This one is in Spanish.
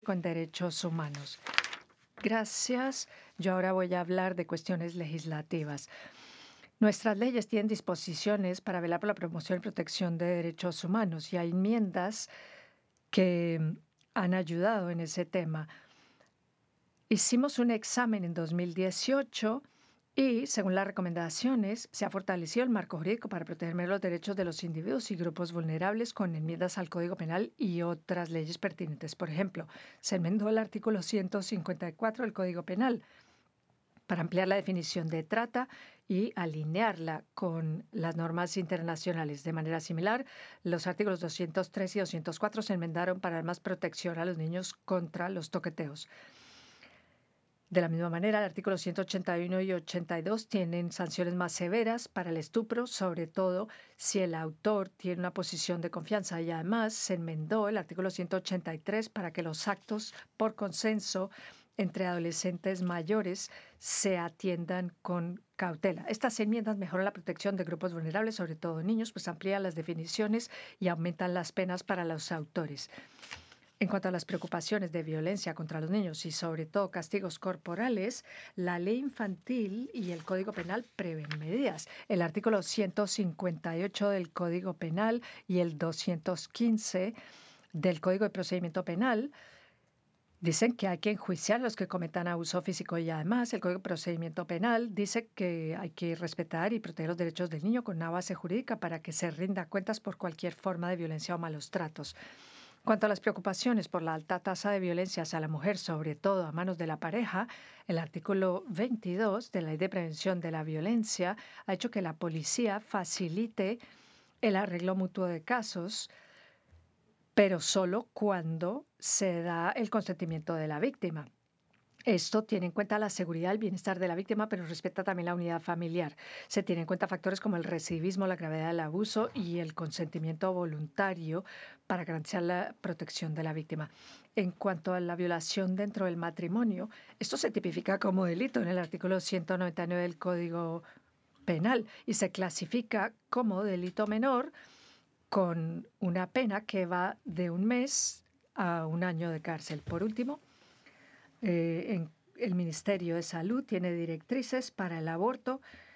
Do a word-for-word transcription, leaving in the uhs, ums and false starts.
con derechos humanos. Gracias. Yo ahora voy a hablar de cuestiones legislativas. Nuestras leyes tienen disposiciones para velar por la promoción y protección de derechos humanos y hay enmiendas que han ayudado en ese tema. Hicimos un examen en dos mil dieciocho y, según las recomendaciones, se ha fortalecido el marco jurídico para proteger los derechos de los individuos y grupos vulnerables con enmiendas al Código Penal y otras leyes pertinentes. Por ejemplo, se enmendó el artículo ciento cincuenta y cuatro del Código Penal para ampliar la definición de trata y alinearla con las normas internacionales. De manera similar, los artículos doscientos tres y doscientos cuatro se enmendaron para dar más protección a los niños contra los toqueteos. De la misma manera, el artículo ciento ochenta y uno y ochenta y dos tienen sanciones más severas para el estupro, sobre todo si el autor tiene una posición de confianza. Y además se enmendó el artículo ciento ochenta y tres para que los actos por consenso entre adolescentes mayores se atiendan con cautela. Estas enmiendas mejoran la protección de grupos vulnerables, sobre todo niños, pues amplían las definiciones y aumentan las penas para los autores. En cuanto a las preocupaciones de violencia contra los niños y sobre todo castigos corporales, la ley infantil y el Código Penal prevén medidas. El artículo ciento cincuenta y ocho del Código Penal y el doscientos quince del Código de Procedimiento Penal dicen que hay que enjuiciar a los que cometan abuso físico y además el Código de Procedimiento Penal dice que hay que respetar y proteger los derechos del niño con una base jurídica para que se rinda cuentas por cualquier forma de violencia o malos tratos. Cuanto a las preocupaciones por la alta tasa de violencia hacia la mujer, sobre todo a manos de la pareja, el artículo veintidós de la Ley de Prevención de la Violencia ha hecho que la policía facilite el arreglo mutuo de casos, pero solo cuando se da el consentimiento de la víctima. Esto tiene en cuenta la seguridad y el bienestar de la víctima, pero respeta también la unidad familiar. Se tienen en cuenta factores como el recidivismo, la gravedad del abuso y el consentimiento voluntario para garantizar la protección de la víctima. En cuanto a la violación dentro del matrimonio, esto se tipifica como delito en el artículo ciento noventa y nueve del Código Penal y se clasifica como delito menor con una pena que va de un mes a un año de cárcel. Por último, eh, en el Ministerio de Salud tiene directrices para el aborto